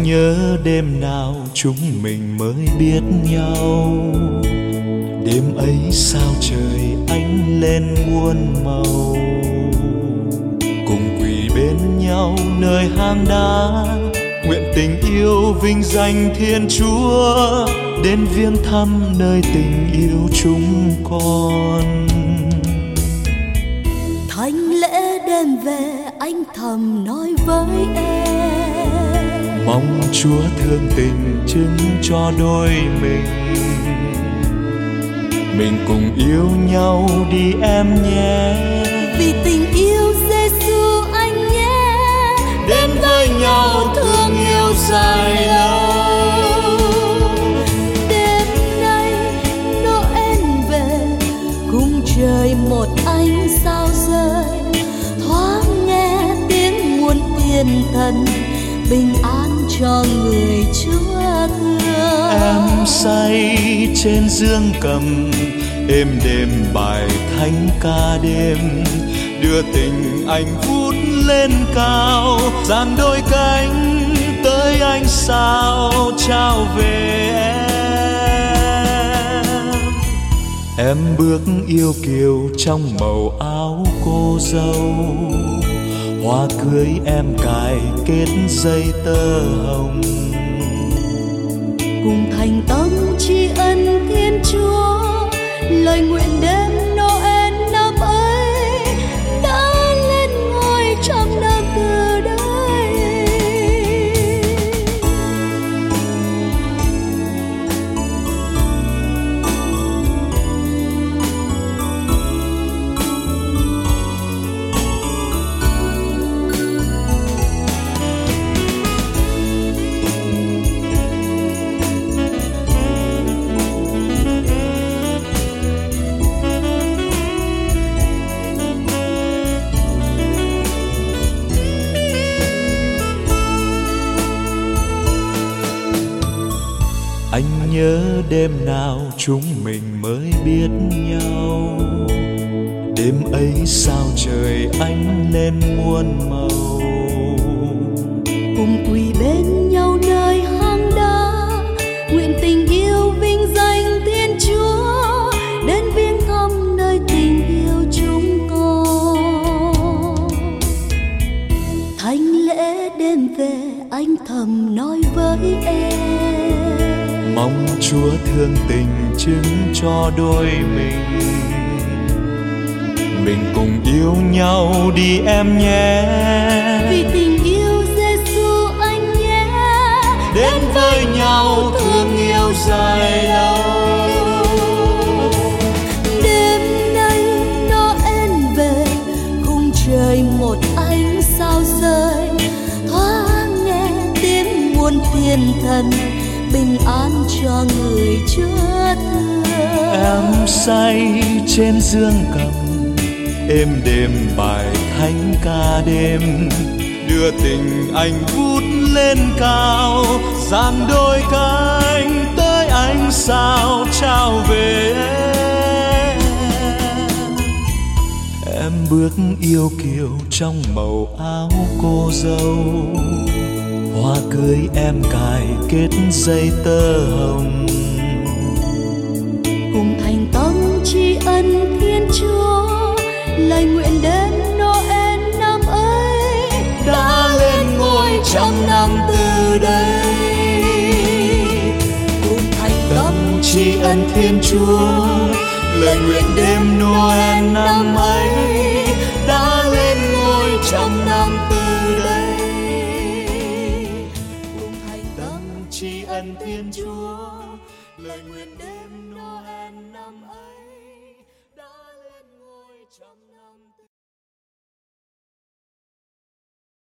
nhớ đêm nào chúng mình mới biết nhau. Đêm ấy sao trời ánh lên muôn màu, cùng quỳ bên nhau nơi hang đá, nguyện tình yêu vinh danh Thiên Chúa, đến viếng thăm nơi tình yêu chúng con. Thánh lễ đêm về anh thầm nói với em, mong Chúa thương tình chứng cho đôi mình cùng yêu nhau đi em nhé. vì tình yêu Giêsu anh nhé, Đến với nhau thương yêu dài lâu. đêm nay Noel về, cùng trời một ánh sao rơi, thoáng nghe tiếng muôn thiên thần, bình an cho người Chúa thương. Em say trên dương cầm, êm đềm bài thánh ca đêm, đưa tình anh vút lên cao, dang đôi cánh tới ánh sao trao về em. Em bước yêu kiều trong màu áo cô dâu, hoa cưới em cài kết dây tơ hồng, cùng thành tâm tri ân Thiên Chúa, lời nguyện đêm Noel năm ấy đã lên ngôi trong năm từ đây. Anh nhớ đêm nào chúng mình mới biết nhau. Đêm ấy sao trời ánh lên muôn màu, Cùng quỳ bên nhau nơi hang đá, nguyện tình yêu vinh danh Thiên Chúa, đến viếng thăm nơi tình yêu chúng con. Thánh lễ đêm về anh thầm nói với em, mong Chúa thương tình chứng cho đôi mình cùng yêu nhau đi em nhé. vì tình yêu Giêsu anh nhé, Đến với nhau thương yêu dài lâu. đêm nay Noel về, cùng trời một ánh sao rơi, thoáng nghe tiếng muôn thiên thần, bình an cho người Chúa thương. Em say trên dương cầm, êm đềm bài thánh ca đêm, đưa tình anh vút lên cao, dang đôi cánh tới ánh sao trao về em. Em bước yêu kiều trong màu áo cô dâu, hoa cưới em cài kết dây tơ hồng, cùng thành tâm tri ân Thiên Chúa, lời nguyện đêm Noel năm ấy đã lên ngôi trăm năm từ đây. cùng thành Tâm tri ân Thiên Chúa, lời nguyện đêm Noel năm ấy đã lên ngôi trăm năm từ đây. cùng thành Tâm tri ân Thiên Chúa, lời nguyện đêm Noel năm ấy đã lên ngôi trăm năm.